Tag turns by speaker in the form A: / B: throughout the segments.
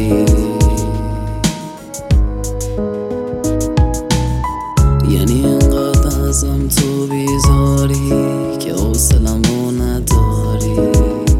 A: یعنی اینقدر ازم تو بیزاری که حوصله‌مو نداری.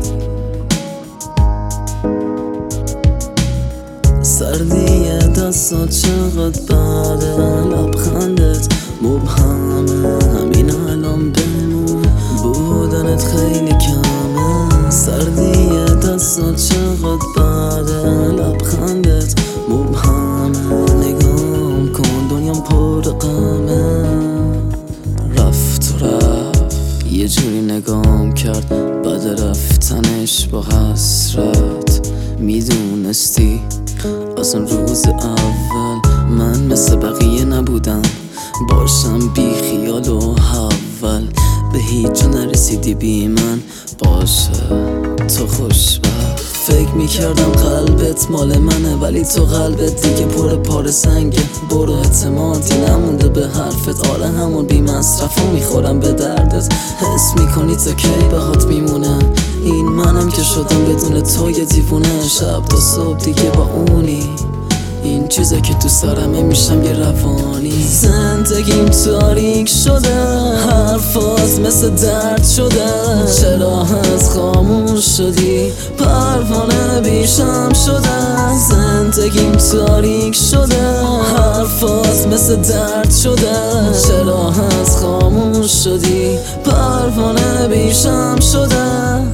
A: سردی دستات چقدر بده، لبخندت مبهمه، همین الان بمون، بودنت خیلی کمه. سردی دستات چقدر بده، لبخندت مبهمه، نگام کن دنیام پر غمه. رفت و رفت یه جوری نگام کرد بعد رفتنش با حسرت. میدونستی از اون روز اول من مثل بقیه نبودم، باشم بی خیال و حول. به هیچ جا نرسیدی بی من، باشه تو خوشبخت. فکر میکردم قلبت مال منه، ولی تو قلبت دیگه پر پاره سنگه. برو اعتمادی نمونده به حرفت، آره همون بی مصرف و میخورم به دردت. حس میکنی تا کی بهات میمونه، این منم که شدم بدون تو یه دیوونه. شب تا صبح دیگه با اونی، این چیزه که تو سرمه میشم یه روانی. زندگیم تاریک شده، حرفات مثل درد شده. چرا از خاموش شدی، پروانه بیشم شده. زندگیم تاریک شده، حرفات مثل درد شده. چرا از خاموش شدی، پروانه بیشم شده.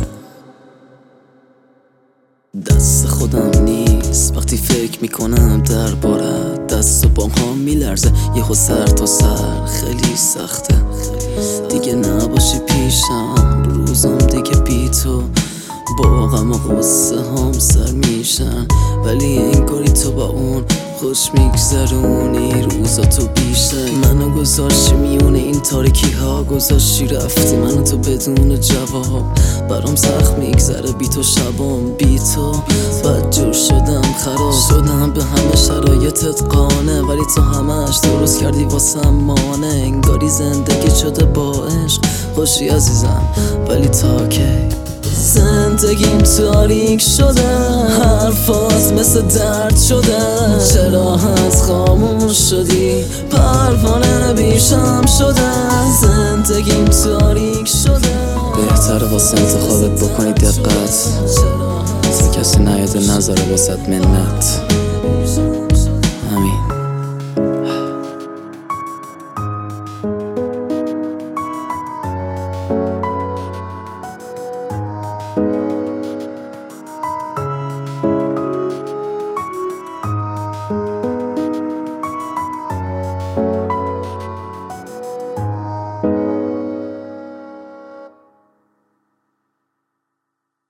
A: دست خودم نیست وقتی فکر میکنم دربارت، دست و پاها میلرزه یهو سر تا سر. خیلی سخته دیگه نباشی پیشم، روزم دیگه بی تو با غم و غصه هم سر میشن. ولی انگاری تو با اون خوش میگذرونی روزاتو بیشه. منو گذاشتی میونه این تاریکی ها، گذاشتی رفتی منو تو بدون جواب. برام سخت میگذره بی تو شبام، بی تو بدجور شدم، خراب شدم به همه شرایطت قانه. ولی تو همش درست کردی واسم مانه، انگاری زندگی شده با عشق خوشی عزیزم، ولی تا کی؟ زندگیم تاریک شده، حرفات مثل درد شده. چرا از خاموش شدی، پروانه بیشم شده. زندگیم تاریک شده. بهتره واسه انتخابت بکنی دقت، تا کسی نیاد نظره واسه منت. همین.